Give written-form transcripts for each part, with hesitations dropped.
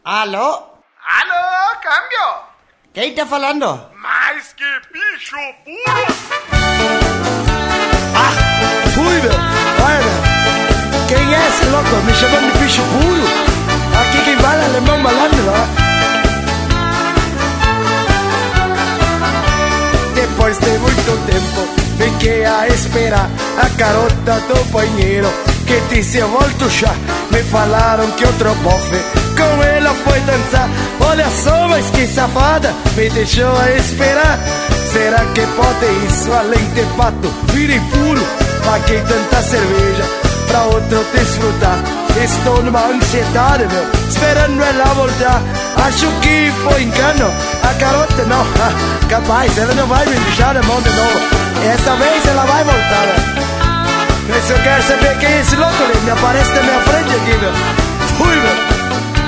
Alô? Alô, câmbio? Quem tá falando? Mais que bicho burro! Fui, meu. Olha, meu. Quem é esse louco? Me chamando de bicho puro? Aqui quem vale é alemão malandro, ó. Depois de muito tempo, fiquei a esperar a garota do banheiro que disse eu volto já. Me falaram que outro bofe com ela foi dançar. Olha só, mas que safada, me deixou a esperar. Será que pode isso? Além de pato, virem puro. Paguei tanta cerveja pra outro desfrutar. Estou numa ansiedade, meu, esperando ela voltar. Acho que foi engano, a garota não. Capaz, ela não vai me deixar na mão de novo. Essa vez ela vai voltar, meu. Mas eu quero saber quem é esse louco ali. Me aparece na minha frente aqui, meu. Fui, meu.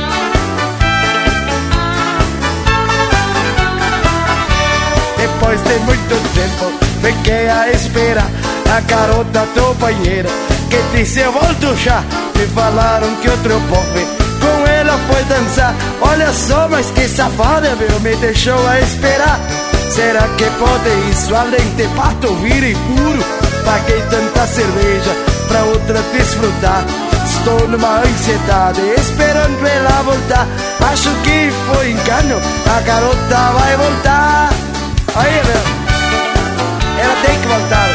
Depois de muito tempo, fiquei a esperar a garota do banheiro que disse eu volto já. Me falaram que outro povo com ela foi dançar. Olha só, mas que safada, meu, me deixou a esperar. Será que pode isso? Além de pato, vire puro. Paguei tanta cerveja pra outra desfrutar. Estou numa ansiedade, esperando ela voltar. Acho que foi engano, a garota vai voltar. Aí, meu, ela tem que voltar.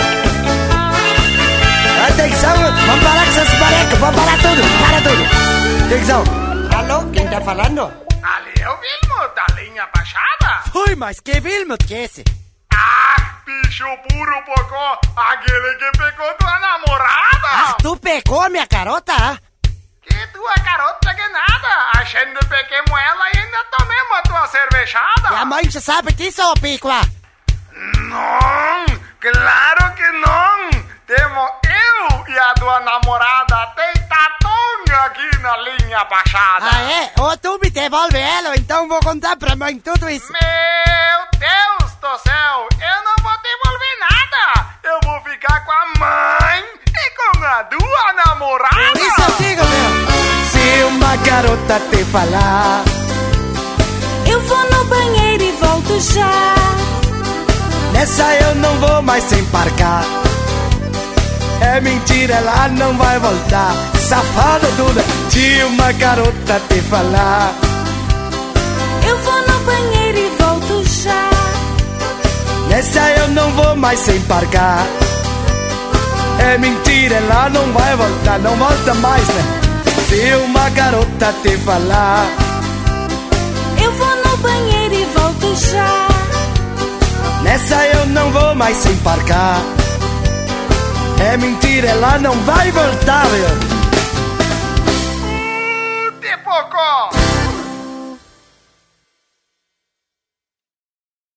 Atenção, vamos parar com essas barecas, vamos parar tudo, para tudo. Atenção. Alô, quem tá falando? Ali é o Vilmo, da linha baixada. Fui, mas que Vilmot que é esse? Bicho burro, Pocó, aquele que pegou tua namorada. Tu pegou minha garota? Que tua garota que nada. A gente peguemos ela e ainda tomemos a tua cervejada. E a mãe já sabe disso, ô picua? Não, claro que não. Temos eu e a tua namorada deitadinha aqui na linha baixada. Ah, é? Ou tu me devolve ela, então vou contar pra mãe tudo isso. Meu Deus do céu, eu não vou devolver nada. Eu vou ficar com a mãe e com a tua namorada. Por isso eu digo, meu. Se uma garota te falar, eu vou no banheiro e volto já. nessa eu não vou mais sem embarcar. É mentira, ela não vai voltar. Safada Duda, se uma garota te falar, eu vou no banheiro e volto já. nessa eu não vou mais sem embarcar. É mentira, ela não vai voltar, não volta mais, né? Se uma garota te falar, eu vou no banheiro e volto já. nessa eu não vou mais sem embarcar. É mentira, ela não vai voltar, meu. De Pocó.